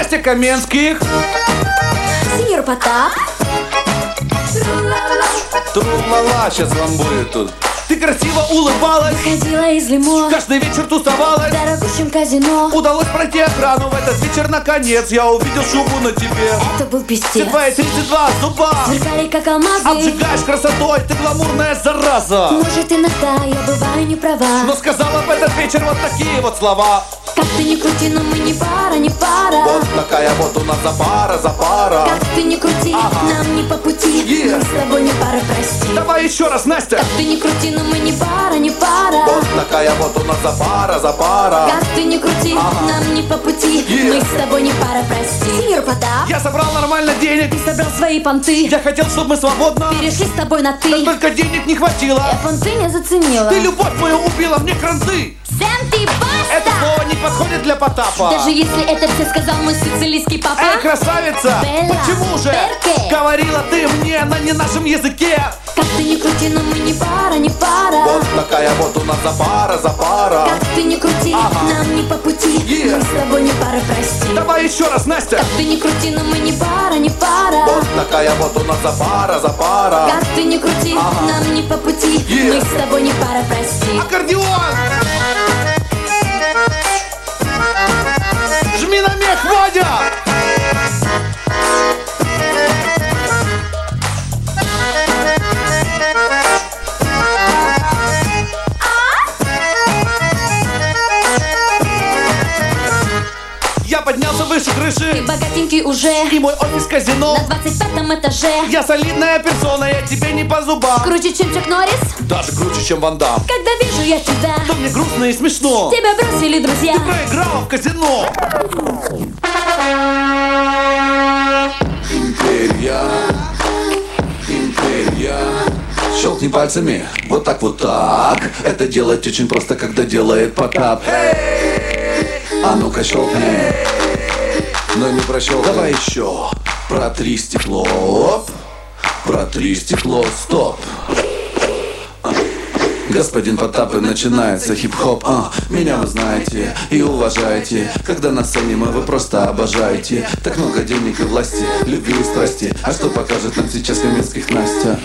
Настя Каменских. Сеньор Потап. Тру-ла-ла, сейчас вам будет тут. Ты красиво улыбалась, Выходила из лимо, каждый вечер тусовалась. в дорогущем казино. Удалось пройти охрану в этот вечер, наконец. Я увидел шубу на тебе. Это был Все пиздец. твои 32 зуба Сверкали как алмазы. обжигаешь красотой, ты гламурная зараза. Может, иногда я бываю не права. Но сказала в этот вечер вот такие вот слова. Как ты ни крути, но мы не пара, не пара. Вот такая вот у нас запара, запара. Как ты ни крути, нам не по пути. Yeah. Мы с тобой не пара, прости. Давай еще раз, Настя. Как ты ни крути, но мы не пара, не пара. Вот такая вот у нас запара, запара. Как ты ни крути, нам не по пути. Yeah. Мы с тобой не пара, прости. Сеньор Потап, Я собрал нормально денег. ты собрал свои понты. Я хотел, чтобы мы свободно. Перешли с тобой на ты. Только денег не хватило. Я понты не заценила. Ты любовь мою убила, мне кранты. Сэм, ты Это баста! слово не подходит для Потапа. Даже если это все сказал мой сицилийский папа. Эй, красавица, Белла, почему же перке? говорила ты мне на не нашем языке? Как ты ни крути, но мы не пара, не пара. Вот такая вот у нас запара, запара. Как ты ни крути, нам не по пути. Yeah. Мы с тобой не пара, прости. Давай еще раз, Настя. Как ты ни крути, но мы не пара, не пара. Вот такая вот у нас запара, запара. Как ты ни крути, нам не по пути. Yeah. Мы с тобой не пара, прости. Аккордеон! Жми на мех, Водя! Я поднялся выше Ты крыши, богатенький уже. и мой офис казино. На 25-м этаже. Я солидная персона, я тебе не по зубам. Круче, чем Чак Норрис. Даже круче, чем Ван Дам. Когда вижу я тебя, То мне грустно и смешно. тебя бросили друзья. Проиграла в казино. Империя, империя. Щелкни пальцами, вот так вот так. Это делать очень просто, когда делает Потап. А ну-ка щелкни. Но не прощелкай. Давай еще. Протри стекло. Протри стекло, стоп. Господин Потап, и начинается хип-хоп. Меня вы знаете и уважаете. Когда на сцене вы просто обожаете. Так много денег и власти, любви и страсти. А что покажет нам сейчас Каменских Настя?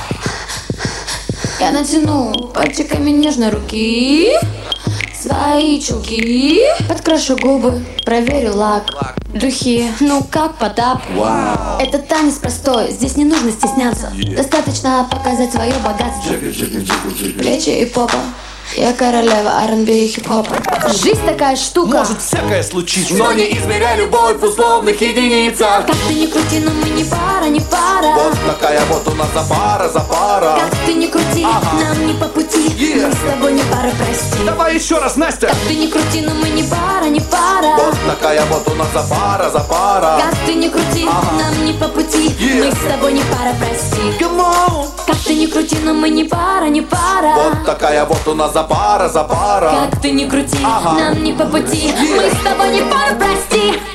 Я натяну пальчиками нежно руки, свои чулки, подкрашу губы, проверю лак, духи, ну как Потап. Вау. Это танец простой, здесь не нужно стесняться. Достаточно показать свое богатство. Плечи и попа. Я королева R&B и хип-хопа. Жизнь такая штука. Может всякое случиться, Но не измеряй любовь в условных единицах. Как ты ни крути, но мы не пара, не пара. вот такая вот у нас запара, запара. Как ты ни крути, нам не по пути. Yeah. Мы с тобой не пара, прости. Давай еще раз, Настя. Как ты ни крути, но мы не пара, не пара. Вот такая вот у нас запара, запара. Как ты ни крути, нам не по пути. Yeah. Мы с тобой не пара, прости. Come on. Как ты ни крути, но мы не пара, не пара. Вот такая вот у нас запара, запара. Как ты ни крути, нам не по пути. Мы с тобой не пара, прости.